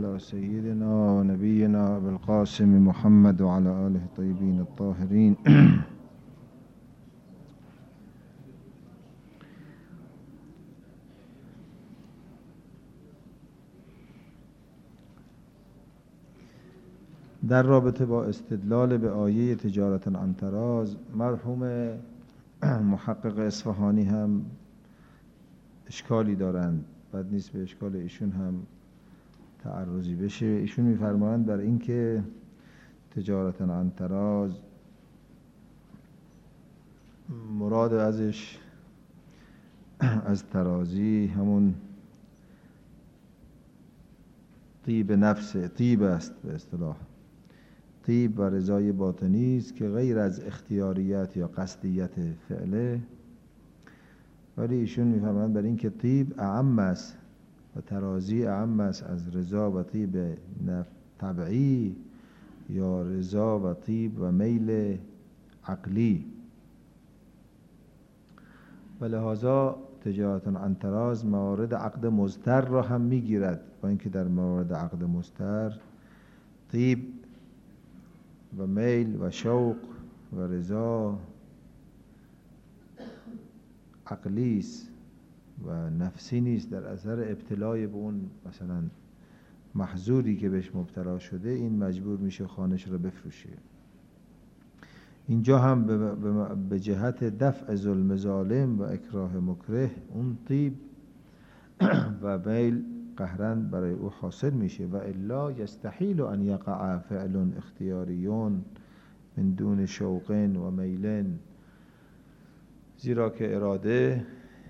على سيدنا ونبينا أبي القاسم محمد وعلى آله الطيبين الطاهرين. در رابطه با استدلال به آیه تجارت عن تراز، مرحوم محقق اصفهانی هم اشکالی دارند، بد نیست به اشکال ایشون هم تعرضی بشه. ایشون میفرمایند بر این که تجارت عن تراز مراد ازش از ترازی همون طیب نفس، طیب است به اصطلاح، طیب و رضای باطنی است که غیر از اختیاریت یا قصدیت فعله. ولی ایشون میفرمایند بر این که طیب اعم است و ترازی اعم است از رضا و طیب طبعی یا رضا و طیب و میل عقلی، و لذا تجارت عن تراز موارد عقد مضطر را هم میگیرد، با اینکه در موارد عقد مضطر طیب و میل و شوق و رضا عقلی است و نفسی نیست. در اثر ابتلای به اون مثلا محظوری که بهش مبتلا شده، این مجبور میشه خانش را بفروشه. اینجا هم به جهت دفع ظلم ظالم و اکراه مکره، اون طیب و میل قهرا برای او حاصل میشه. و الا یستحیل ان یقع فعل اختیاریون من دون شوق و میل، زیرا که اراده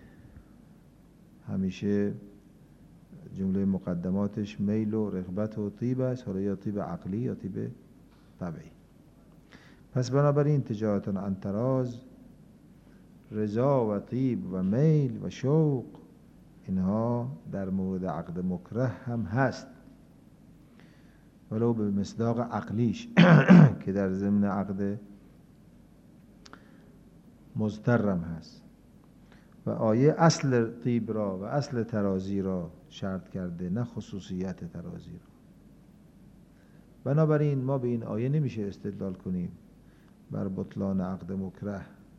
همیشه جمله مقدماتش میل و رغبت و طیب است، حالا یا طیب عقلی یا طیب طبعی. پس بنابراین تجارت عن تراز، رضا و طیب و میل و شوق، اینها در مورد عقد مکره هم هست، ولو به مصداق عقلیش که در ضمن عقد مضطرم هست. و آیه اصل طیب را و اصل ترازی را شرط کرده، نه خصوصیت ترازی را. بنابراین ما به این آیه نمیشه استدلال کنیم بر بطلان عقد مکره،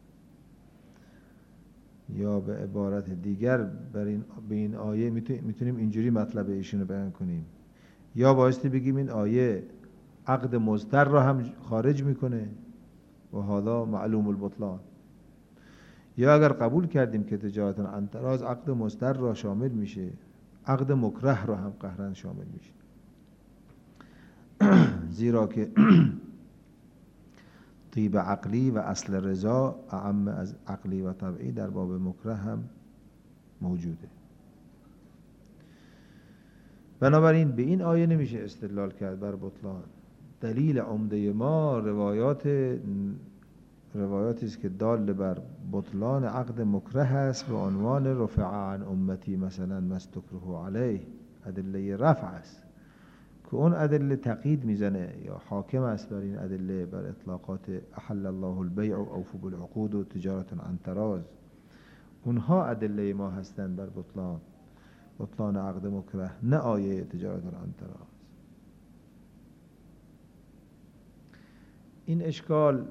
یا به عبارت دیگر به این آیه میتونیم اینجوری مطلب ایشون رو بیان کنیم، یا بایستی بگیم این آیه عقد مضطر را هم خارج میکنه و هذا معلوم البطلان، یا اگر قبول کردیم که تجارت عن تراز عقد مضطر را شامل میشه، عقد مکره را هم قهرا شامل میشه، زیرا که طیب عقلی و اصل رضا اعم از عقلی و طبعی در باب مکره هم موجوده. بنابراین به این آیه نمیشه استدلال کرد بر بطلان. دلیل عمده ما روایاتی است که دال بر بطلان عقد مکره است، به عنوان رفع عن امتی مثلا مستکره علیه، ادله رفع است که اون ادله تقیید میزنه یا حاکم است بر این ادله، بر اطلاقات احل الله البیع و اوفوا بالعقود و تجارت عن تراز. اونها ادله ما هستند بر بطلان عقد مکره، نه آیه تجارت عن تراز. این اشکال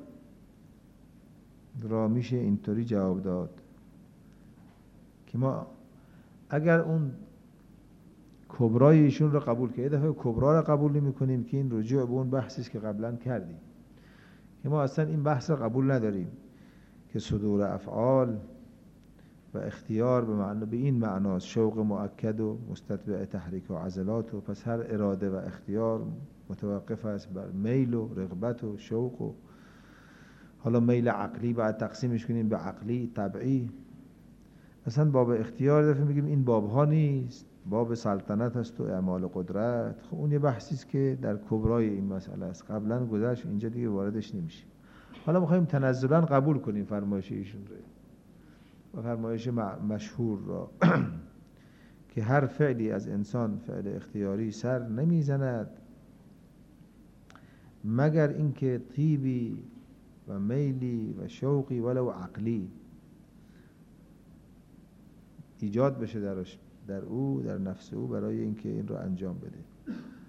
را میشه اینطوری جواب داد که ما اگر اون کبرای ایشون رو قبول کنیم، یه دفعه کبرا رو قبول نمی کنیم که این رجوع به اون بحثی است که قبلا کردیم، که ما اصلا این بحث رو قبول نداریم که صدور افعال و اختیار به این معناست، شوق مؤکد و مستتبع تحریک و عضلات، و پس هر اراده و اختیار متوقف است بر میل و رغبت و شوق، و حالا میل عقلی بعد تقسیمش کنیم به عقلی طبعی. اصلا باب اختیار دفعه میگیم این باب ها نیست، باب سلطنت است و اعمال قدرت. خب اون یه بحثی است که در کبرای این مسئله است، قبلا گذشت، اینجا دیگه واردش نمیشه. حالا میخوایم تنزلا قبول کنیم فرمایش ایشون رو و فرمایش مشهور را که هر فعلی از انسان، فعل اختیاری، سر نمیزند مگر اینکه طیبی و میلی و شوقی ولو عقلی ایجاد بشه در او، در نفس او، برای اینکه این رو انجام بده.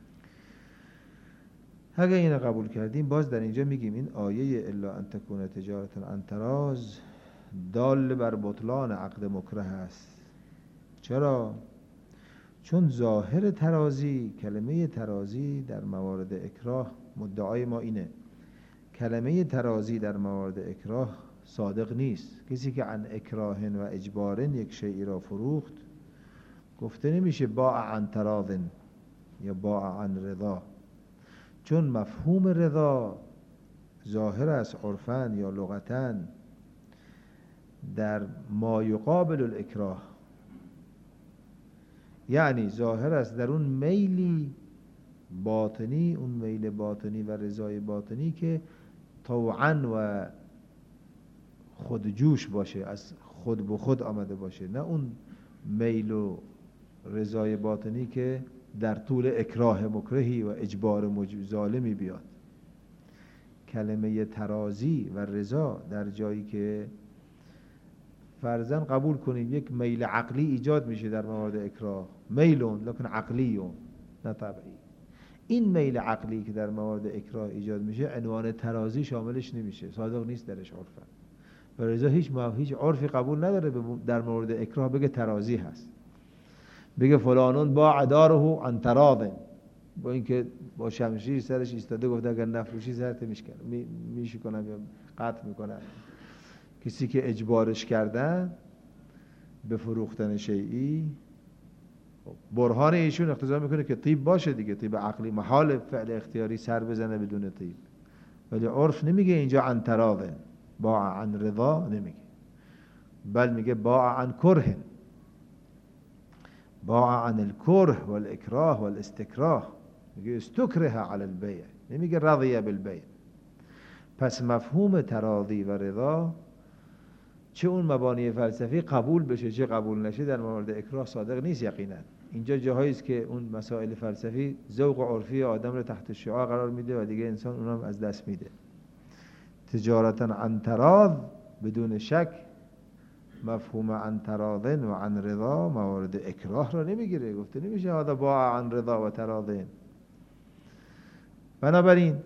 اگه اینو قبول کردیم، باز در اینجا میگیم این آیه الا ان تکون تجارت عن تراض دال بر بطلان عقد مکره است. چرا؟ چون ظاهر ترازی، کلمه ترازی در موارد اکراه، مدعای ما اینه کلمه ترازی در موارد اکراه صادق نیست. کسی که عن اکراه و اجبار یک شیئی را فروخت، گفته نمیشه باع عن تراض یا باع عن رضا، چون مفهوم رضا ظاهر است عرفاً یا لغتاً در ما یقابل الاکراه، یعنی ظاهر است در اون میلی باطنی، اون میل باطنی و رضای باطنی که طوعاً و خودجوش باشه، از خود به خود آمده باشه، نه اون میل و رضای باطنی که در طول اکراه مکرهی و اجبار ظالمی بیاد. کلمه ترازی و رضا در جایی که فرضاً قبول کنیم یک میل عقلی ایجاد میشه در موارد اکراه، میلون لکن عقلیون نه طبعی، این میل عقلی که در موارد اکراه ایجاد میشه عنوان ترازی شاملش نمیشه، صادق نیست درش عرفاً. و رضا هیچ عرفی قبول نداره در مورد اکراه بگه ترازی هست، بگه فلانون با عداره عن تراض، با اینکه با شمشیر سرش ایستاده گفته اگر نفروشی سرت میشکنم یا قطع میکنم. کسی که اجبارش کردن به فروختن شیئی، برهان ایشون اقتضا میکنه که طیب باشه دیگه، طیب عقلی، محال فعل اختیاری سر بزنه بدون طیب. ولی عرف نمیگه اینجا عن تراض، باع عن رضا نمیگه، بل میگه باع عن کره، باع عن الكره والاکراه والاستکراه، میگه استکره علی البیع، نمیگه رضی بالبیع. پس مفهوم تراضی و رضا چه اون مبانی فلسفی قبول بشه چه قبول نشه در مورد اکراه صادق نیست یقینا. اینجا جاهایی است که اون مسائل فلسفی ذوق عرفی آدم رو تحت شعاع قرار میده و دیگه انسان اونم از دست میده. تجارتا عن تراض بدون شک مفهوم عن تراض و عن رضا موارد اکراه را نمیگیره، گفته نمیشه هذا باع عن رضا و تراض. بنابراین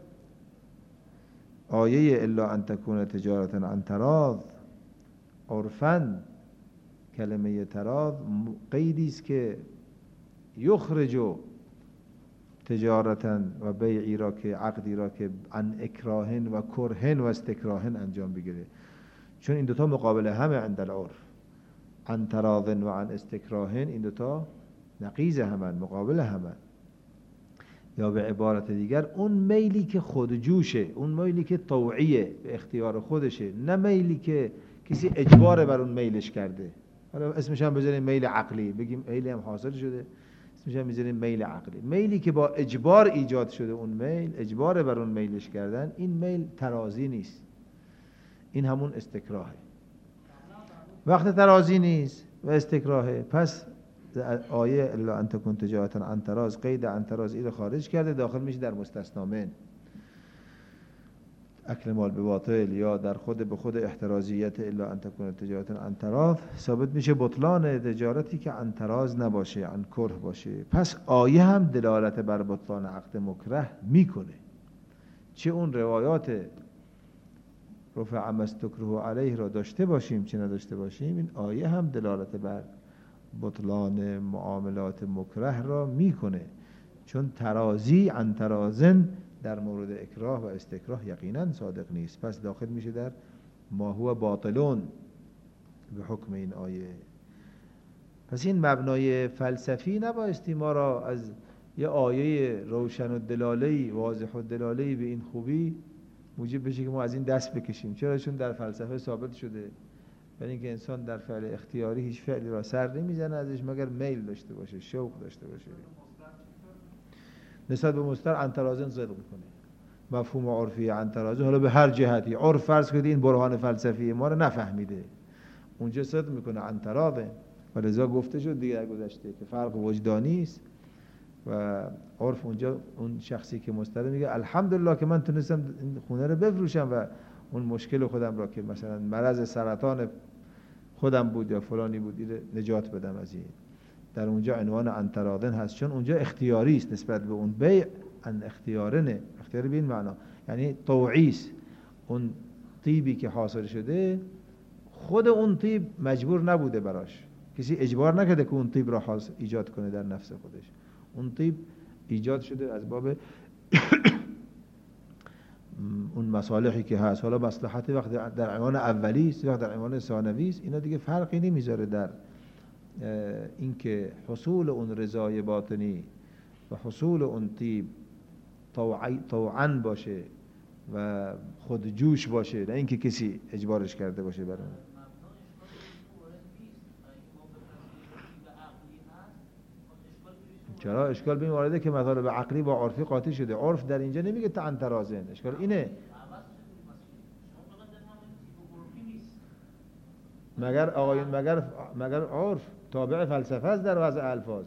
آیه الا ان تکون تجارتا عن تراض عرفاً کلمه تراض قیدی است که یخرج تجارتا و بیعی را که عقدی را که عن اکراهن و کرهن و استکراهن انجام بگیره، چون این دوتا مقابل همه عند العرف، عن تراض و عن استکراهن این دوتا نقیض همن، مقابل همن. یا به عبارت دیگر اون میلی که خودجوشه، اون میلی که طوعیه به اختیار خودشه، نه میلی که کسی اجبار بر اون میلش کرده. حالا اسمش هم بذاریم میل عقلی، بگیم میلی هم حاصل شده اسمش هم بذاریم میل عقلی. میلی که با اجبار ایجاد شده، اون میل اجبار بر اون میلش کردن، این میل ترازی نیست، این همون استکراهه. وقت ترازی نیست و استکراهه، پس آیه الا ان تکون تجارتا عن تراض قید عن تراض رو خارج کرده، داخل میشه در مستثنا من اکل مال به باطل، یا در خود به خود احترازیت الا ان تکون تجارتا عن تراض ثابت میشه بطلان تجارتی که عن تراض نباشه، عن کره باشه. پس آیه هم دلالت بر بطلان عقد مکره میکنه، چه اون روایات رفع ما استکره علیه را داشته باشیم چه نداشته باشیم، این آیه هم دلالت بر بطلان معاملات مکره را میکنه، چون ترازی عن ترازن در مورد اکراه و استکراه یقینا صادق نیست، پس داخل میشه در ما هو باطلون به حکم این آیه. پس این مبنای فلسفی نبایستی ما را از یه آیه روشن و دلاله‌ای واضح و دلاله‌ای به این خوبی موجب بشه که ما از این دست بکشیم. چرا؟ چون در فلسفه ثابت شده برای اینکه انسان در فعل اختیاری هیچ فعلی را سر نمیزنه ازش مگر میل داشته باشه، شوق داشته باشه. نسبت به مستر عن ترازن صدق میکنه، مفهوم عرفی عن ترازن، حالا به هر جهتی عرف فرض کنید این برهان فلسفی ما رو نفهمیده، اونجا صدق میکنه عن ترازن. و لذا گفته شد دیگه گذشته که فرق وجدانی است و عرف. اونجا اون شخصی که مستر میگه الحمدلله که من تونستم این خونه رو بفروشم و اون مشکل خودم را که مثلا مرض سرطان خودم بود یا فلانی بود نجات بدم از این، در اونجا عنوان عن تراض هست، چون اونجا اختیاری است نسبت به اون بیع ان اختیارنه، اختیار به این معنا یعنی طوعیست. اون طیبی که حاصل شده خود اون طیب مجبور نبوده براش، کسی اجبار نکرده که اون طیب را ایجاد کنه در نفس خودش. اون طیب ایجاد شده از باب اون مصالحی که هست. حالا مصلحت وقت در عنوان اولی است، وقت در عنوان ثانوی است، اینا دیگه فرقی نمیذاره در اینکه حصول اون رضای باطنی و حصول اون طیب طوعاً باشه و خود جوش باشه، نه اینکه کسی اجبارش کرده باشه بر اون. چرا اشکال به این وارده که مطالب عقلی با عرفی قاطی شده. عرف در اینجا نمیگه تا انترازن، اشکال اینه. مگر آقایون مگر عرف تابع فلسفه است در وضع الفاظ؟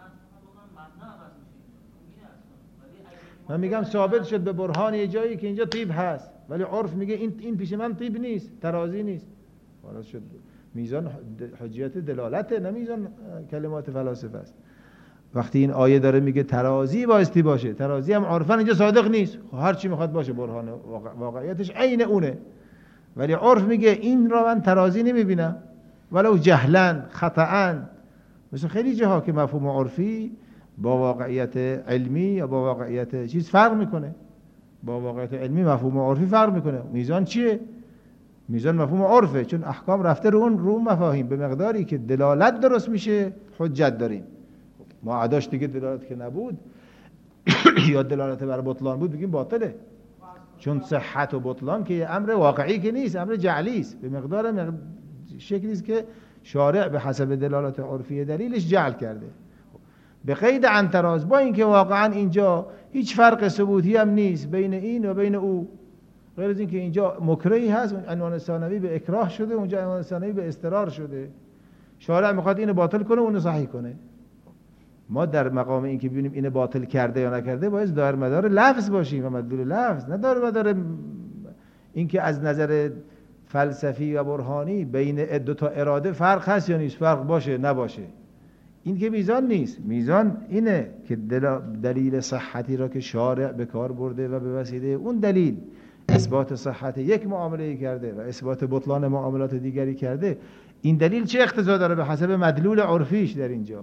من میگم ثابت شد به برهان یه جایی که اینجا طیب هست، ولی عرف میگه این پیش من طیب نیست، ترازی نیست. خلاص شد میزان حجیت دلالته، نه میزان کلمات فلاسفه است. وقتی این آیه داره میگه ترازی بایستی باشه، ترازی هم عرفاً اینجا صادق نیست، هر چی میخواد باشه برهان واقعیتش عین اونه، ولی عرف میگه این را من ترازی نمیبینم ولو جهلاً خطأً. مثل خیلی جاها که مفهوم عرفی با واقعیت علمی یا با واقعیت چیز فرق میکنه. با واقعیت علمی مفهوم عرفی فرق میکنه. میزان چیه؟ میزان مفهوم عرفه، چون احکام رفته رو اون مفاهیم به مقداری که دلالت درست میشه حجت داریم. ما عداش دیگه دلالت که نبود یا دلالت بر بطلان بود بگیم باطله، چون صحت و بطلان که امر واقعی که نیست، امر جعلی است، به مقدار شکلی است که شارع به حسب دلالت عرفی دلیلش جعل کرده. به قید انتراز، با اینکه واقعا اینجا هیچ فرق ثبوتی هم نیست بین این و بین او، غیر از اینکه اینجا مکرهی هست، عنوان ثانوی به اکراه شده، اونجا عنوان ثانوی به اضطرار شده. شارع میخواد اینو باطل کنه اونو صحیح کنه. ما در مقام این که ببینیم اینو باطل کرده یا نکرده باید دار مدار لفظ باشیم و مدلول لفظ، نه دار مدار این که از نظر فلسفی و برهانی بین دو تا اراده فرق هست یا نیست، فرق باشه نباشه، این که میزان نیست. میزان اینه که دلیل صحتی را که شارع به کار برده و به وسیله اون دلیل اثبات صحت یک معامله کرده و اثبات بطلان معاملات دیگری کرده، این دلیل چه اقتضا داره به حسب مدلول عرفیش در اینجا.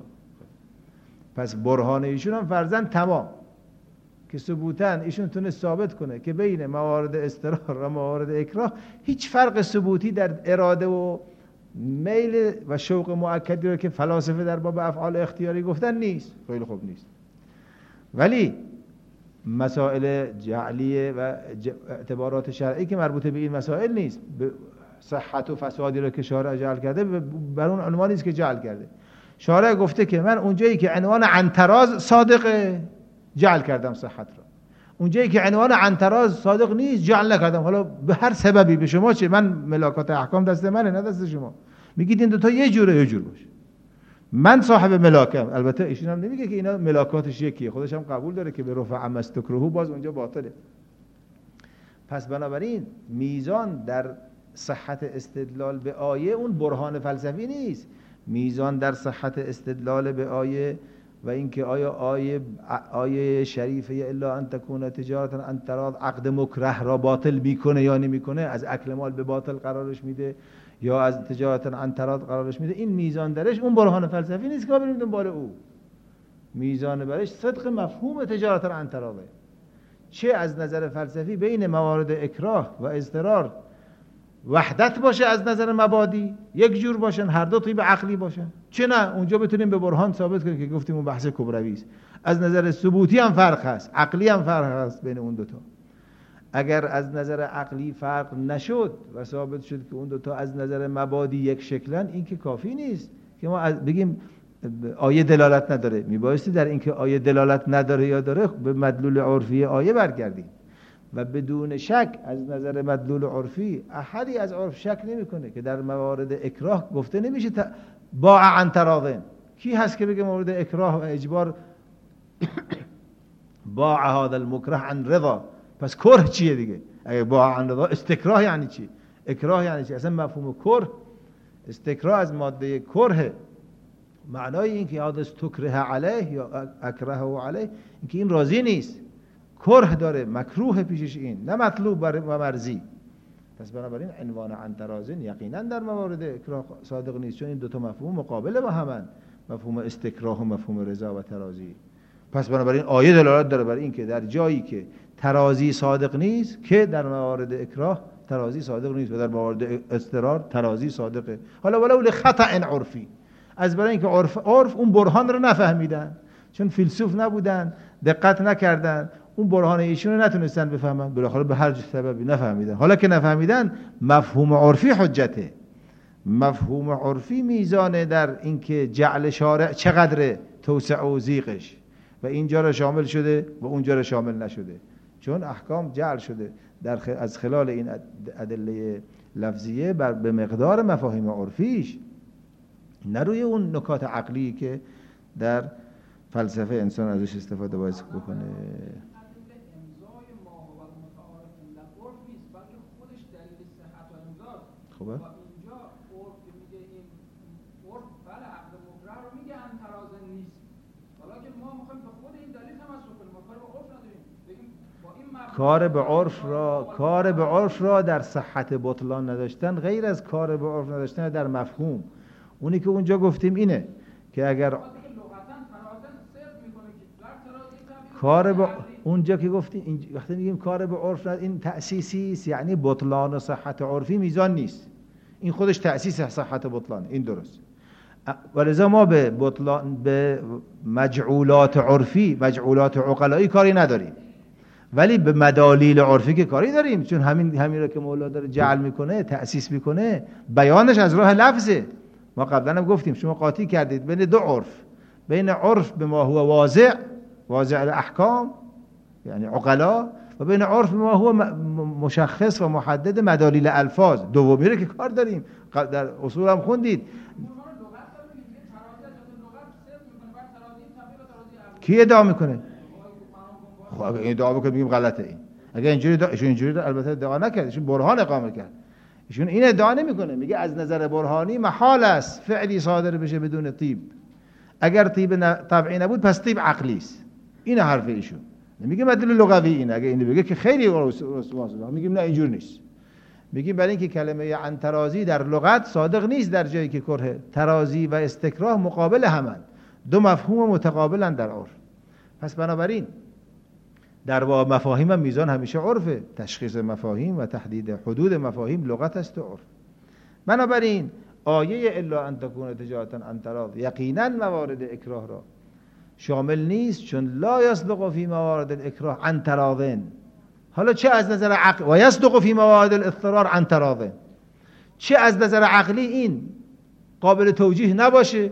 پس برهان ایشون هم فرضاً تمام که ثبوتاً ایشون تونست ثابت کنه که بین موارد اضطرار و موارد اکراه هیچ فرق ثبوتی در اراده و میل و شوق مؤکدی رو که فلاسفه در باب افعال اختیاری گفتن نیست. خیلی خوب نیست، ولی مسائل جعلیه و اعتبارات شرعی که مربوط به این مسائل نیست، به صحت و فسادی رو که شارع جعل کرده بر اون عنوانی است که جعل کرده. شارع گفته که من اونجایی که عنوان عنتراز صادقه جعل کردم صحت را، اونجایی که عنوان عنتراز صادق نیست جعل نکردم. حالا به هر سببی، به شما چه؟ من ملاکات احکام دست منه نه دست شما. میگید این دوتا یه جوره یه جور باشه، من صاحب ملاکم. البته ایشون هم نمیگه که اینا ملاکاتش یکیه، خودش هم قبول داره که به رفع مستکرهو باز اونجا باطله. پس بنابراین میزان در صحت استدلال به آیه اون برهان فلسفی نیست، میزان در صحت استدلال به آیه و اینکه آیا آیه شریفه الا ان تکون تجارتا عن تراض عقد مکره را باطل میکنه یا نمیکنه، از اکل مال به باطل قرارش میده یا از تجارتا عن تراض قرارش میده، این میزان درش اون برهان فلسفی نیست که ما بریم دنبال او. میزان برش صدق مفهوم تجارتا عن تراض، چه از نظر فلسفی بین موارد اکراه و اضطرار وحدت باشه، از نظر مبادی یک جور باشن، هر دو طیب عقلی باشن، چه نه اونجا بتونیم به برهان ثابت کنیم که گفتیم اون بحث کبروی است. از نظر ثبوتی هم فرق هست، عقلی هم فرق هست بین اون دوتا. اگر از نظر عقلی فرق نشد و ثابت شد که اون دوتا از نظر مبادی یک شکلن، این که کافی نیست که ما بگیم آیه دلالت نداره. میبایستی در این که آیه دلالت نداره یا داره به مدلول عرفی آیه برگردیم و بدون شک از نظر مدلول عرفی احدی از عرف شک نمیکنه که در موارد اکراه گفته نمیشه باع عن تراض. کی هست که بگه مورد اکراه و اجبار باع هذا المکره عن رضا؟ پس کره چیه دیگه؟ اگه باع عن رضا، استکراه یعنی چی؟ اکراه یعنی چی؟ اصلا مفهوم کره، استکراه از ماده کره، معنای این که هذا استکره علیه یا اکرهه علیه، این که این راضی نیست. کره داره، مکروه پیشش این، نه مطلوب و مرضی. پس بنابراین عنوان عن تراض یقینا در موارد اکراه صادق نیست، چون این دو تا مفهوم مقابل با همن، مفهوم استکراه و مفهوم رضا و تراضی. پس بنابراین آیه دلالت داره بر این که در جایی که ترازی صادق نیست که در موارد اکراه ترازی صادق نیست و در موارد اضطرار ترازی صادقه. حالا ولو لخطأ عرفی، از برای اینکه عرف اون برهان رو نفهمیدن، چون فیلسوف نبودن، دقت نکردن، اون برهان ایشون رو نتونستن بفهمن، بالاخره به هر سببی نفهمیدن. حالا که نفهمیدن مفهوم عرفی حجته. مفهوم عرفی میزانه در اینکه جعل شارع چقدر توسع و ضیقش و اینجا را شامل شده و اونجا را شامل نشده، چون احکام جعل شده از خلال این ادله لفظیه به مقدار مفاهیم عرفیش، نه روی اون نکات عقلی که در فلسفه انسان ازش استفاده باید بکنه. خوبه؟ اینجا عرف میگه این عرف بله عقد مکره رو میگه عن تراض نیست. حالا که ما میخوایم به خود این دلیل تمسک کنیم، ما کار به عرف نداریم، بگیم با این کار به عرف را در صحت بطلان نداشتن غیر از کار به عرف نداشتن در مفهوم. اونی که اونجا گفتیم اینه که اگر کار به اونجا که گفتیم وقتی میگیم کار به عرف این تأسیسی است، یعنی بطلان و صحت عرفی میزان نیست، این خودش تأسیس صحت بطلان، این درست. ولذا ما به مجعولات عرفی، مجعولات عقلایی کاری نداریم، ولی به مدالیل عرفی که کاری داریم، چون همین رو که مولا داره جعل میکنه، تأسیس میکنه، بیانش از راه لفظه. ما قبلا هم گفتیم شما قاطی کردید بین دو عرف، بین عرف به ما هو واضع الاحکام یعنی عقلا، و بین عرف به ما هو مشخص و محدد مدالیل الفاظ، دومی رو که کار داریم. در اصول هم خوندید کی ادعا میکنه؟ خب اگه ادعا بکنه میگیم غلطه. این اگه اینجوری البته ادعا نکرد، ایشون برهان اقامه کرد، ایشون این ادعا نمیکنه، میگه از نظر برهانی محال است فعلی صادر بشه بدون طیب. اگر طیب طبعی نبود پس طیب عقلی است. این حرف ایشون. نمیگه مدلول لغوی اینه، اگه اینو بگه که خیلی واسه میگیم نه اینجور نیست. میگیم برای اینکه کلمه عن ترازی در لغت صادق نیست در جایی که کره. ترازی و استکراه مقابل همن، دو مفهوم متقابلن در عرف. پس بنابراین در مفاهیم هم میزان همیشه عرفه، تشخیص مفاهیم و تحدید حدود مفاهیم لغت است و عرف. بنابراین آیه الا ان تکون تجارتا عن تراض یقینا موارد اکراه را شامل نیست، چون لا یصدق فی موارد الاکراه عن تراض. حالا چه از نظر عقل و یصدق فی موارد الاضطرار عن تراض، چه از نظر عقلی این قابل توجیه نباشه،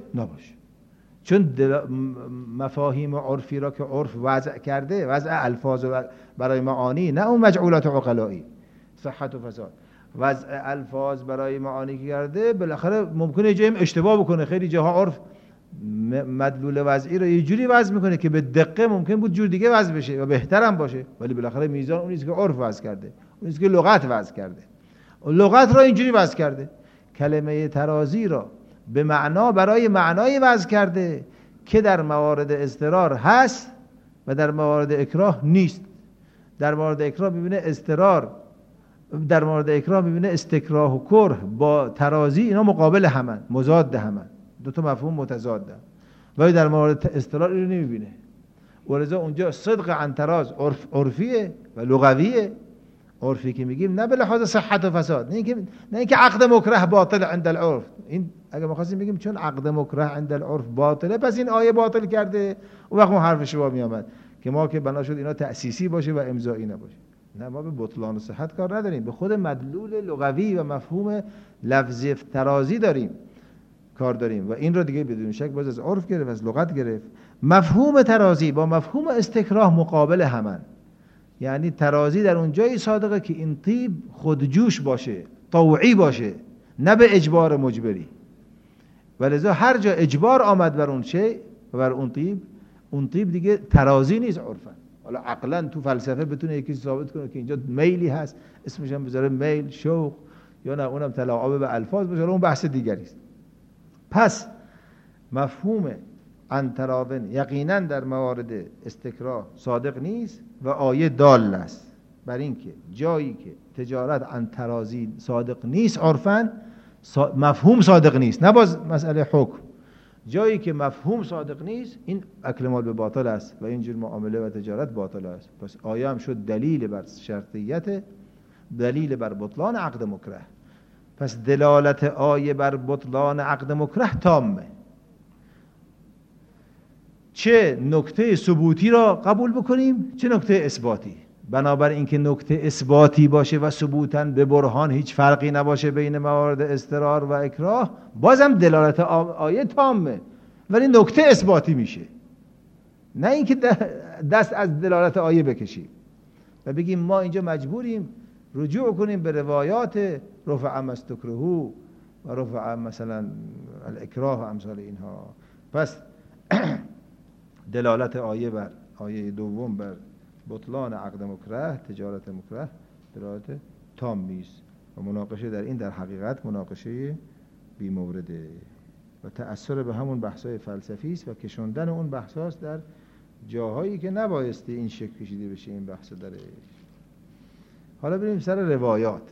چون مفاهیم عرفی را که عرف وضع کرده، وضع الفاظ برای معانی، نه اون مجعولات عقلایی صحت و فساد، وضع الفاظ برای معانی که کرده، بالاخره ممکنه یه جایی اشتباه بکنه. خیلی جاها عرف مدلول وضعی رو یه جوری وضع میکنه که به دقیقه ممکن بود جور دیگه وضع بشه و بهترم باشه، ولی بالاخره میزان اون نیست که عرف وضع کرده، اون نیست که لغت وضع کرده. لغت را اینجوری وضع کرده، کلمه ترازی را به معنا برای معنای وضع کرده که در موارد اضطرار هست و در موارد اکراه نیست. در مورد اکراه میبینه اضطرار، در مورد اکراه میبینه استکراه و کره با ترازی اینا مقابل همن، مضاد همن، دو تا مفهوم متضادن، ولی در مورد اضطرار اینو نمیبینه. ولذا اونجا صدق عن تراض عرفیه و لغویه. عرفی که میگیم نه به لحاظ صحت و فساد، نه اینکه عقد مکره باطل عند العرف. این اگه ما خواستیم بگیم چون عقد مکره عند العرف باطله پس این آیه باطل کرده، اون وقت اون حرف شما میامد که ما که بنا شد اینا تأسیسی باشه و امضایی نباشه. نه، ما به بطلان و صحت کار نداریم، به خود مدلول لغوی و مفهوم لفظی ترازی داریم کار داریم و این رو دیگه بدون شک باز از عرف گرفت، از لغت گرفت. مفهوم ترازی با مفهوم استکراه مقابل همن، یعنی ترازی در اون جایی صادقه که این طیب خودجوش باشه، طوعی باشه، نه به اجبار مجبری. ولذا هر جا اجبار آمد بر اون شی و بر اون طیب دیگه ترازی نیست عرفا. حالا عقلا تو فلسفه بتونه یکی ثابت کنه که اینجا میلی هست، اسمش هم بذاره میل، شوق، یا نه اونم تلاعب به الفاظ باشه، اون بحث دیگری است. پس مفهوم عن تراض یقینا در موارد استکراه صادق نیست و آیه دال است بر این که جایی که تجارت عن تراضی صادق نیست عرفاً مفهوم صادق نیست، نه باز مسئله حکم، جایی که مفهوم صادق نیست این اکل مال به باطل است و اینجور معامله و تجارت باطل است. پس آیه هم شد دلیل بر شرطیت، دلیل بر بطلان عقد مکره. پس دلالت آیه بر بطلان عقد مکره تامه. چه نکته ثبوتی را قبول بکنیم چه نکته اثباتی. بنابر اینکه نکته اثباتی باشه و ثبوتاً به برهان هیچ فرقی نباشه بین موارد اضطرار و اکراه، بازم دلالت آیه تامه ولی نکته اثباتی میشه، نه اینکه دست از دلالت آیه بکشیم و بگیم ما اینجا مجبوریم رجوع کنیم به روایات رفع ما استکرهوا و رفع مثلا الاکراه و امثال اینها. پس دلالت آیه بر آیه دوم بر بطلان عقد مکره، تجارت مکره، دلالت تامی است و مناقشه در این در حقیقت مناقشه بی مورده و تأثیر به همون بحث‌های فلسفی است و کشوندن اون بحثاست در جاهایی که نبایستی این شکل کشیده بشه این بحث درش. حالا بریم سر روایات.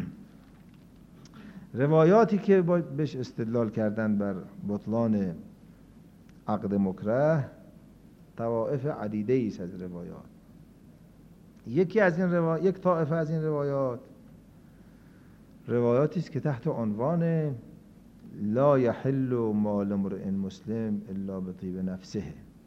روایاتی که بهش استدلال کردن بر بطلان عقد مکره طوائف عدیده است از روایات. یک طائفه از این روایاتی است که تحت عنوان لا یحل مال امرئ مسلم الا بطیب نفسه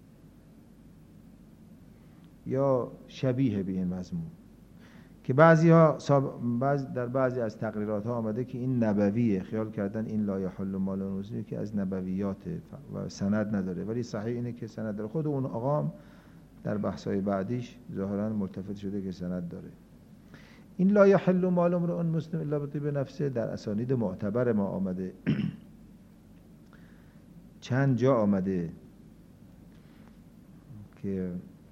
یا شبیه به این مضمون، که در بعضی از تقریرات ها آمده که این نبویه، خیال کردن این لا یحل مال امرئ مسلم که از نبویات و سند نداره، ولی صحیح اینه که سند داره. خود اون آقام در بحث‌های بعدیش ظاهراً ملتفت شده که سند داره. این لا یحل مال امرئ مسلم الا بطیب نفسه در اسانید معتبر ما آمده. چند جا آمده که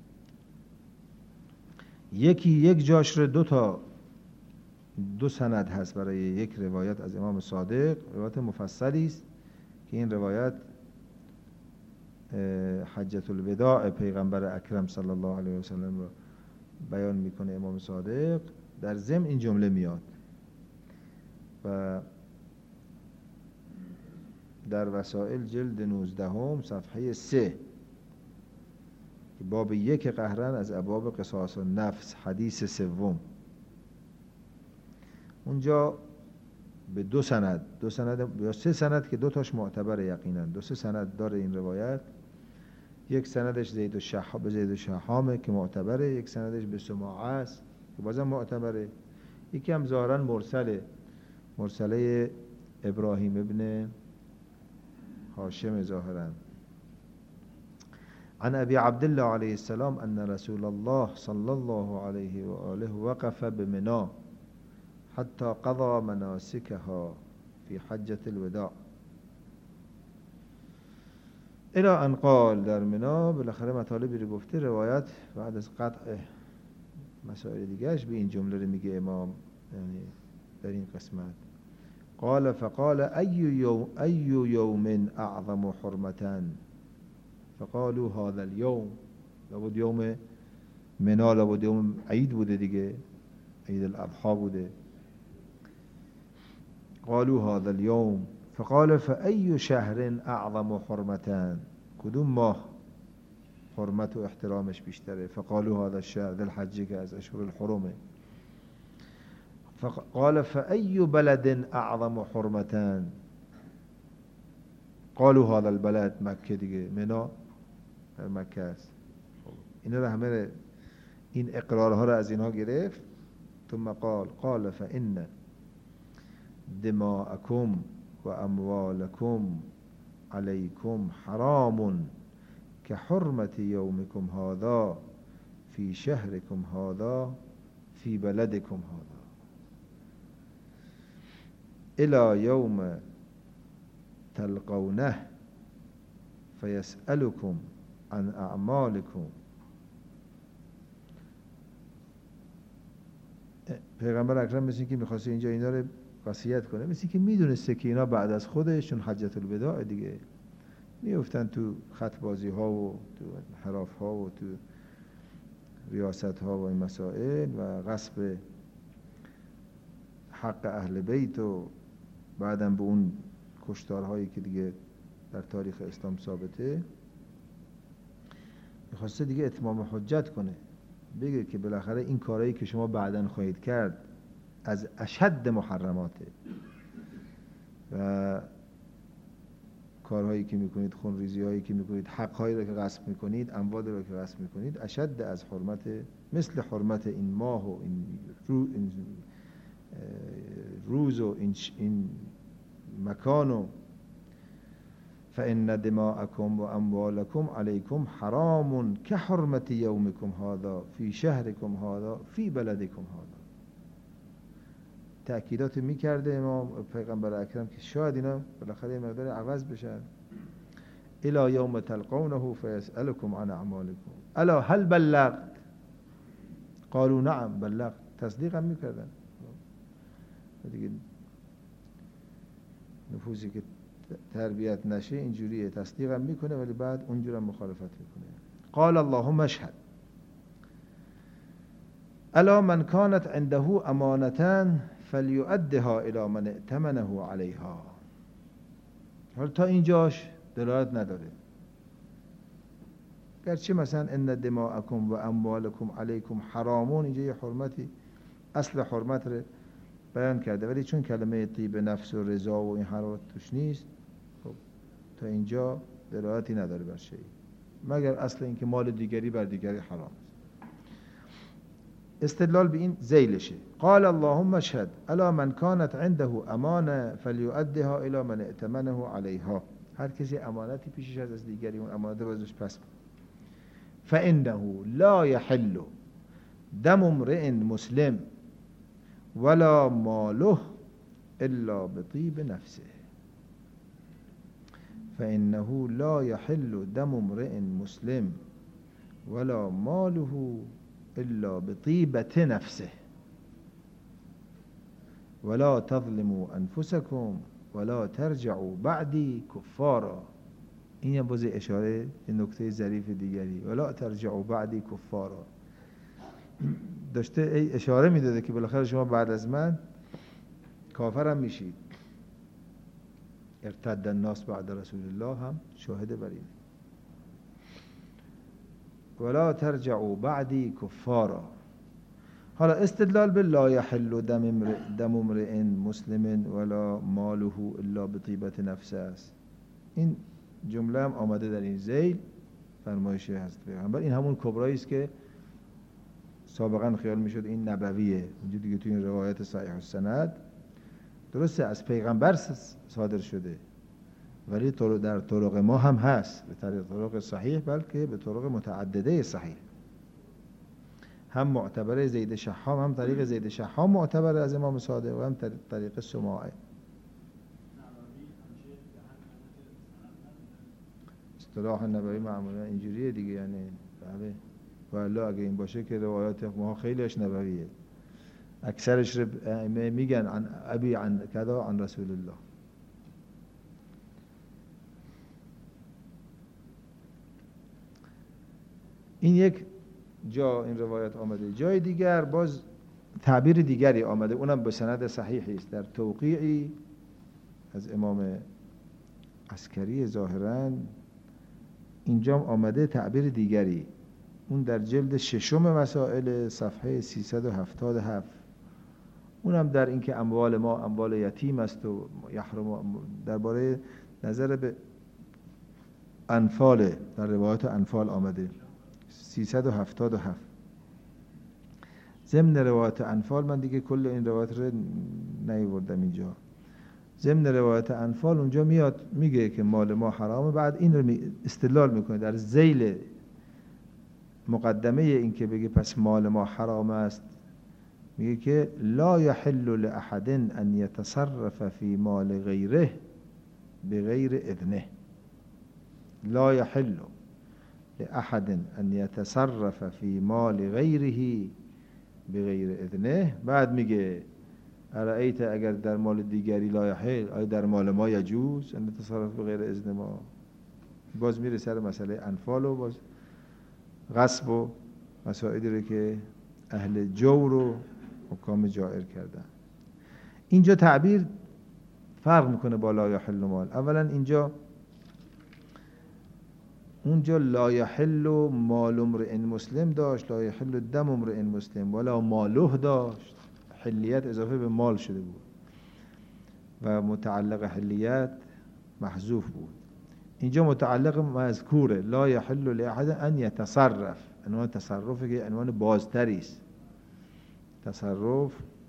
یک جاش رو دو سند هست برای یک روایت از امام صادق، روایت مفصلی است که این روایت حجت الوداع پیغمبر اکرم صلی الله علیه و سلم رو بیان میکنه امام صادق. در ضمن این جمله میاد و در وسائل جلد 19 صفحه 3 که باب 1 قهرن از ابواب قصاص النفس حدیث 3 اونجا به دو سند یا 3 سند که 2 تاش معتبره یقینا، 2-3 سند داره این روایت. یک سندش زید الشحامه که معتبره، یک سندش به سماعه است که بازم معتبره، یکی هم ظاهرا مرسله ابراهیم ابن هاشم ظاهرا. عن ابي عبد الله عليه السلام ان رسول الله صلى الله عليه وآله وقف بمنى حتى قضى مناسكها في حجة الوداع الى ان قال. در منى بالاخره مطالبی رو گفته. روایت بعد از قطع مسائل دیگرش به این جمله رو میگه امام، یعنی در این قسمت قال فقال ای یوم اعظم حرمة فقالوا هذا اليوم. لابد یوم منى، لابد یوم عید بوده دیگه، عید الاضحی بوده. قالوا هذا اليوم فقال فأي شهر اعظم حرمة، کدوم ماه حرمت و احترامش بیشتره؟ فقالوا هذا الشهر ذی الحجه که از اشهر الحرمه. فقال فأي بلد اعظم حرمة، قالوا هذا البلد، مکه دیگه، منى در مکه است. اینا رو همه این اقرارها رو از اینها گرفت. ثم قال فإن دماءكم و اموالكم عليكم حرام كحرمة يومكم هذا في شهركم هذا في بلدكم هذا إلى يوم تلقونه فيسألكم عن اعمالكم. پیغمبر اکرم مثل که میخواسته اینجا اینا رو وصیت کنه، مثل که میدونسته که اینا بعد از خودش، چون حجت الوداع دیگه، میفتن تو خط بازی ها و تو انحراف ها و تو ریاست ها و این مسائل و غصب حق اهل بیت و بعدم به اون کشتارهایی که دیگه در تاریخ اسلام ثابته، میخواسته دیگه اتمام حجت کنه، بگه که بالاخره این کارهایی که شما بعداً خواهید کرد از اشد محرماته و کارهایی که میکنید، خونریزی هایی که میکنید، حقهایی را که غصب میکنید، اموال را که غصب میکنید اشد از حرمت، مثل حرمت این ماه و این روز و این مکان و فإن دماءكم وأموالكم عليكم حرام كحرمة يومكم هذا في شهركم هذا في بلدكم هذا. تأکیدات میکرده امام پیغمبر اکرم که شاید اینا بالاخره یه مقدار عوض بشن. الى یوم تلقونه فیسألكم عن اعمالكم الا هل بلغت قالوا نعم بلغت. تصدیق هم میکردن دیگه. نفوسی که تربیت نشه اینجوریه، تصدیق هم میکنه ولی بعد اونجور هم مخالفت میکنه. قال اللهم اشهد الا من كانت عنده امانتان فلیؤدها الى من ائتمنه علیها. حالا تا اینجاش دلالت نداره، گرچه مثلا ان دماءکم و اموالکم علیکم حرامون، اینجا یه حرمتی، اصل حرمت رو بیان کرده، ولی چون کلمه طیب نفس و رضا و این حرمت توش نیست، خب تا اینجا دلالتی نداره بر شیء، مگر اصل این که مال دیگری بر دیگری حرام است. استدلال به این ذیلشه. قال اللهم اشهد الا من كانت عنده امانه فلیؤدها الى من ائتمنه علیها. هر کسی امانتی پیشش از دیگری اون امانت رو ازش پس بده. فانه لا يحل دم امرئ مسلم ولا ماله الا بطيب نفسه. فانه لا يحل دم امرئ مسلم ولا ماله الا بطيبة نفسه ولا تظلموا انفسكم ولا ترجعوا بعدي كفارا. این هم باز اشاره به نکته ظریف دیگری، ولا ترجعوا بعدی کفارا. داشته اشاره میداده که بالاخره شما بعد از من کافرم میشید. ارتد الناس بعد رسول الله هم شاهد بر این. ولا ترجعوا بعدی کفارا. حالا استدلال به لا يحل دم امرئ مسلم ولا ماله الا بطیبة نفسه است. این جمله هم آمده در این ذیل فرمایش هست پیغمبر. این همون کبرایی است که سابقا خیال میشد این نبویه، اونجا دیگه تو این روایت صحیح السند درسته از پیغمبر صادر شده، ولی در طرق ما هم هست، به طرق صحیح بلکه به طرق متعدده صحیح. هم معتبر زید شحام، هم طریق زید شحام معتبر از امام صادق، و هم طریق سماعه. اصطلاح نبوی معمولا اینجوریه دیگه، یعنی بله والله اگه این باشه که روایات ما خیلیش نبویه، اکثرش رو میگن عن ابی عن کذا عن رسول الله. این یک جا این روایت آمده. جای دیگر باز تعبیر دیگری آمده، اونم به سند صحیحی است، در توقیعی از امام عسکری ظاهراً. اینجا آمده تعبیر دیگری، اون در جلد ششم مسائل صفحه 377. اونم در این که اموال ما اموال یتیم است و یحرم، درباره نظر به انفال، در روایت انفال آمده 377. ضمن روایت انفال، من دیگه کل این روایت رو نیاوردم اینجا، ضمن روایت انفال اونجا میاد میگه که مال ما حرامه، بعد این رو استدلال میکنه در ذیل مقدمه این که بگه پس مال ما حرام است، میگه که لا يحل لأحد ان يتصرف في مال غیره بغیر اذنه. لا يحل لأحد ان يتصرف في مال غیره بغیر اذنه. بعد میگه ارأیت اگر در مال دیگری لا یحل، آیا در مال ما یجوز ان تصرف بغیر اذن ما؟ باز میره سر مسئله انفال و باز غصب و مسائلی رو که اهل جور و حکام جائر کردن. اینجا تعبیر فرق میکنه با لا یحل مال. اولا اینجا اونجا لا یحل مال امرئ مسلم داشت، لا یحل دم امرئ مسلم، ولا ماله داشت، حلیت اضافه به مال شده بود و متعلق حلیت محذوف بود. اینجا متعلق مذکوره، لا یحل لاحد ان یتصرف، عنوان تصرفی که عنوان بازتری است. تصرف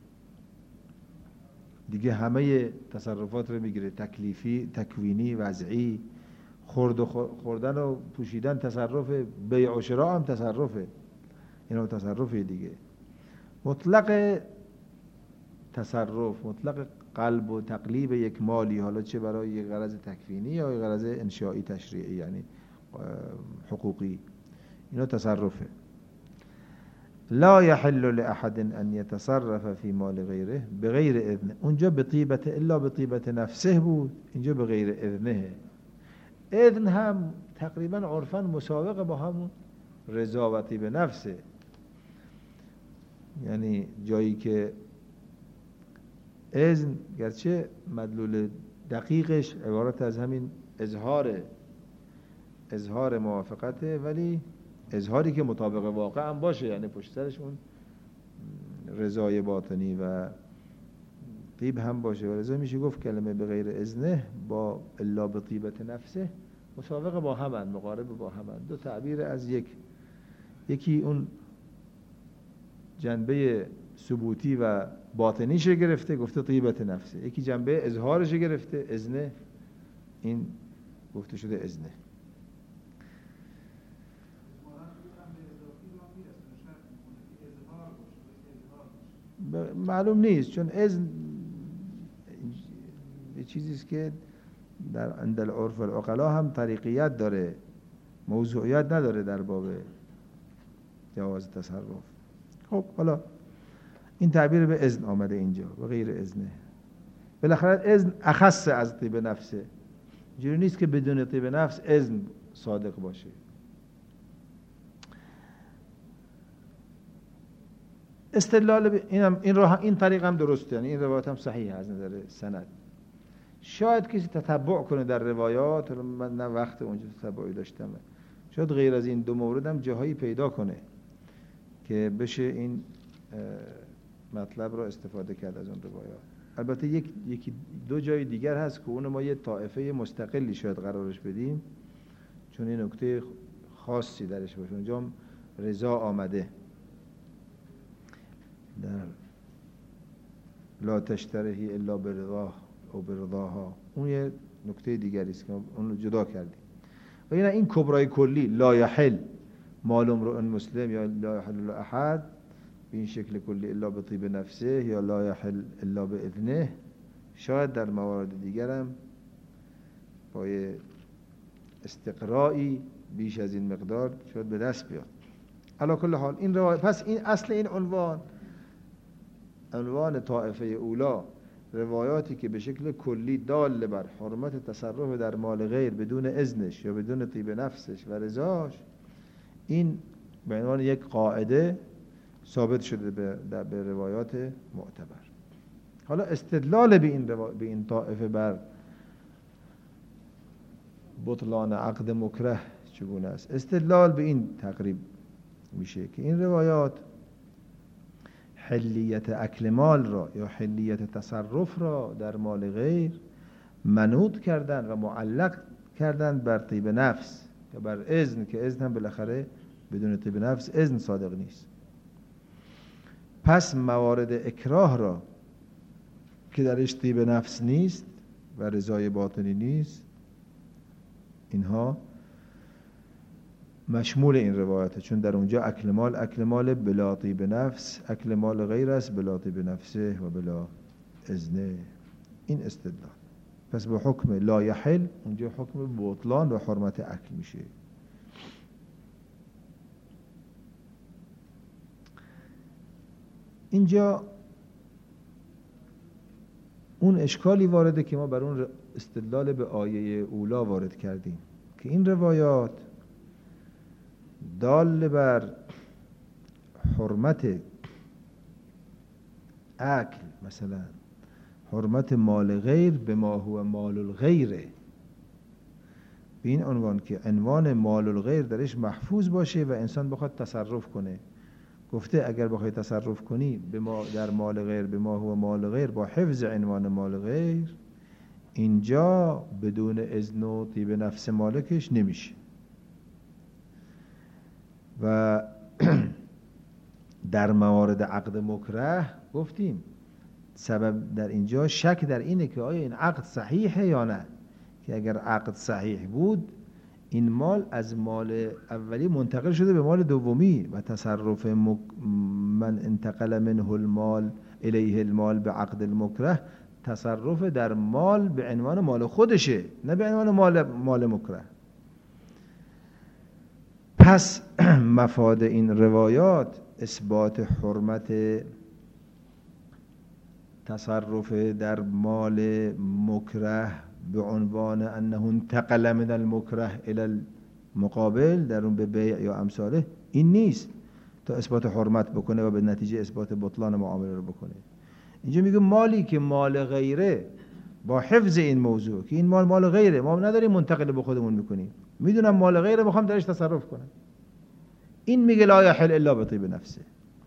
دیگه همه تصرفات رو میگیره، تکلیفی، تکوینی، وضعی، خوردن و پوشیدن تصرف، بیع و شراء هم تصرفه، اینا تصرفه دیگه. مطلق تصرف، مطلق قلب و تقلیب یک مالی، حالا چه برای یک غرض تکوینی یا یک غرض انشائی تشریعی یعنی حقوقی، اینا تصرفه. لا يحل لأحد أن يتصرف في مال غيره بغیر اذن. اونجا بطیبت الا بطیبت نفسه بود، اینجا بغیر اذنه. اذن هم تقریبا عرفا مسابقه با همون رضا و طیب نفسه، یعنی جایی که اذن گرچه مدلول دقیقش عبارت از همین اظهار موافقته، ولی اظهاری که مطابق واقع هم باشه، یعنی پشت سرش اون رضای باطنی و طیب هم باشه. و رضا میشه گفت کلمه به غیر اذنه با الا به طیبت نفسه مسابقه با همن، مقارب با همن. دو تعبیر از یکی اون جنبه ثبوتی و باطنیش گرفته گفته طیبت نفسه، یکی جنبه اظهارش گرفته اذنه، این گفته شده اذنه. معلوم نیست، چون اذن یه چیزی است که در عند العرف والعقلا هم طریقیت داره، موضوعیت نداره در باب جواز تصرف. خب حالا این تعبیر به اذن آمده اینجا و غیر اذنه. بالاخره اذن اخص از طیب نفسه، اینجوری نیست که بدون طیب نفس اذن صادق باشه. استدلال این طریق هم درسته، یعنی این روایت هم صحیح از نظر سند. شاید کسی تتبع کنه در روایات، من نه وقت اونجا تتبعی داشتم، شاید غیر از این دو مورد هم جاهایی پیدا کنه که بشه این مطلب را استفاده کرد از اون روایات. البته یکی دو جای دیگر هست که اون ما یه طائفه مستقلی شاید قرارش بدیم، چون این نکته خاصی درش باشه. اونجا رضا آمده در لا تشترهی الا برضاه او برضاها، اون یه نکته دیگری است که اون رو جدا کردیم. و این کبرای کلی لا یحل مال امرئ مسلم یا لا یحل احد به این شکل کلی الا به طیب نفسه یا لا یحل الا به اذنه، شاید در موارد دیگر هم با استقرائی بیش از این مقدار شاید به دست بیاد. علی کل حال این روایت، پس این اصل این عنوان طائفه اولا، روایاتی که به شکل کلی دال بر حرمت تصرف در مال غیر بدون اذنش یا بدون طیب نفسش و رضاش، این به عنوان یک قاعده ثابت شده به روایات معتبر. حالا استدلال به این طائفه بر بطلان عقد مکره چگونه است؟ استدلال به این تقریب میشه که این روایات حلیت اکل مال را یا حلیت تصرف را در مال غیر منوط کردن و معلق کردن بر طیب نفس یا بر اذن، که اذن هم بالاخره بدون طیب نفس اذن صادق نیست. پس موارد اکراه را که درش طیب نفس نیست و رضای باطنی نیست، اینها مشمول این روایته، چون در اونجا اکل مال بلا طیب نفس، اکل مال غیر است بلا طیب نفسه و بلا اذنه. این استدلال. پس به حکم لا یحل اونجا حکم بطلان و حرمت اکل میشه. اینجا اون اشکالی وارده که ما بر اون استدلال به آیه اولا وارد کردیم که که این روایات دال بر حرمت اکل، مثلا حرمت مال غیر به ما هو مال الغیره، به این عنوان که عنوان مال الغیر درش محفوظ باشه و انسان بخواد تصرف کنه. گفته اگر بخوای تصرف کنی در مال غیر به ما هو مال غیر با حفظ عنوان مال غیر، اینجا بدون اذن و طیب نفس مالکش نمیشه. و در موارد عقد مکره گفتیم سبب در اینجا شک در اینه که آیا این عقد صحیحه یا نه، که اگر عقد صحیح بود این مال از مال اولی منتقل شده به مال دومی و تصرف من انتقل منه المال الیه المال به عقد المکره تصرف در مال به عنوان مال خودشه، نه به عنوان مال مکره. پس مفاد این روایات اثبات حرمت تصرف در مال مکره به عنوان انه انتقل من المکره الى المقابل، در اون به بیع یا امثاله، این نیست تا اثبات حرمت بکنه و به نتیجه اثبات بطلان معامله رو بکنه. اینجا میگه مالی که مال غیره، با حفظ این موضوع که این مال غیره، ما نداریم منتقل به خودمون میکنیم، میدونم مال غیره میخوام درش تصرف کنم، این میگه لا یحل الا بطیب نفسه.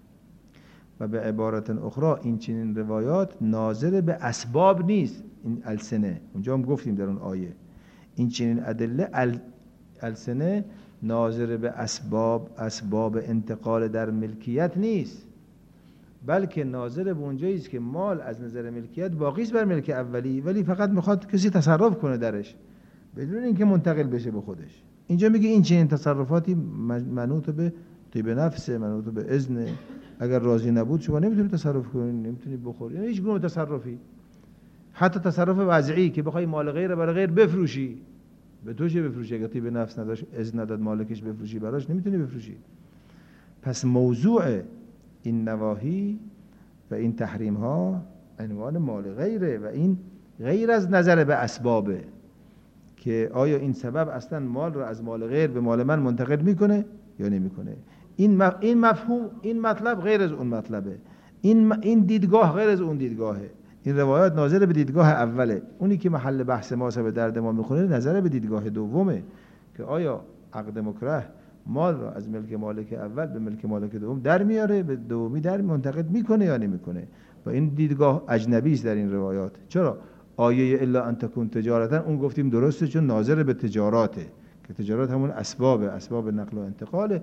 و به عبارت اخرى این چنین روایات ناظر به اسباب نیست، این السنه اونجا هم گفتیم در اون آیه، این چنین ادله السنه ناظر به اسباب انتقال در ملکیت نیست، بلکه ناظر به اونجایی است که مال از نظر ملکیت باقی است بر ملک اولی، ولی فقط میخواد کسی تصرف کنه درش بدون اینکه منتقل بشه به خودش. اینجا میگه این چنین تصرفاتی منوط به طیب نفس، منوط به اذن، اگر راضی نبود شما نمیتونید تصرف کنید، نمیتونید بخورید، یعنی هیچ گونه تصرفی، حتی تصرف وضعی که بخوای مال غیر برای غیر بفروشی، به تو چه بفروشی؟ اگر طیب نفس نداشت، اذن نداد مالکش بفروشی براش، نمیتونی بفروشی. پس موضوع این نواهی و این تحریم ها عنوان مال غیره و این غیر از نظر به اسبابه که آیا این سبب اصلا مال رو از مال غیر به مال من منتقل میکنه یا نمیکنه. این مفهوم، این مطلب غیر از اون مطلبه، این دیدگاه غیر از اون دیدگاهه. این روایات ناظر به دیدگاه اوله، اونی که محل بحث ما به درد ما میخونه نظر به دیدگاه دومه که آیا عقد مکره مال را از ملک مالک اول به ملک مالک دوم در میاره، به دومی در منتقل میکنه یا نمیکنه. و این دیدگاه اجنبی است در این روایات. چرا؟ آیه الا ان تکون تجارتا اون گفتیم درسته چون ناظر به تجاراته، که تجارت همون اسباب نقل و انتقاله.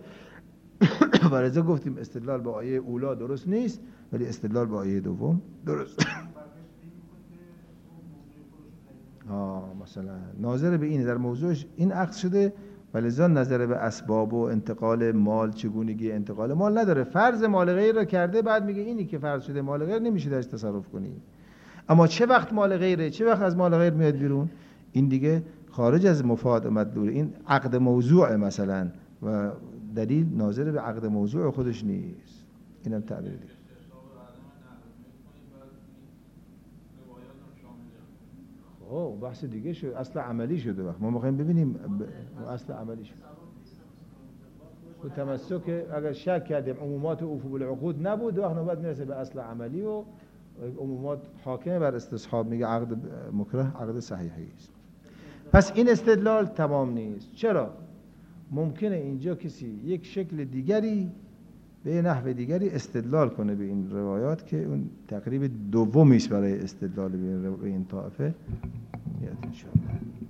و لذا گفتیم استدلال با آیه اولا درست نیست، ولی استدلال با آیه دوم درست. مثلا ناظر به اینه، در موضوعش این عقد شده و لذا نظر به اسباب و انتقال مال، چگونگی انتقال مال نداره. فرض مال غیر را کرده، بعد میگه اینی که فرض شده مال غیر نمیشه درش تصرف کنی. اما چه وقت مال غیره، چه وقت از مال غیر میاد بیرون، این دیگه خارج از مفاد مدلول، این عقد موضوع مثلا و دلیل ناظر به عقد موضوع خودش نیست. اینم تعبیر دیگه. بحث دیگه شد، اصل عملی شده. وقت ما میخوایم ببینیم اصل عملی شد. و تمسک اگر شک کردیم عمومات اوفو بالعقود نبود، وقت نوبت میرسه به اصل عملی و عمومات حاکم بر استصحاب، میگه عقد مکره عقد صحیحی است. پس این استدلال تمام نیست. چرا؟ ممکنه اینجا کسی یک شکل دیگری به نحو دیگری استدلال کنه به این روایات که اون تقریب دومی است برای استدلال به این طائفه. میاد ان شاء الله.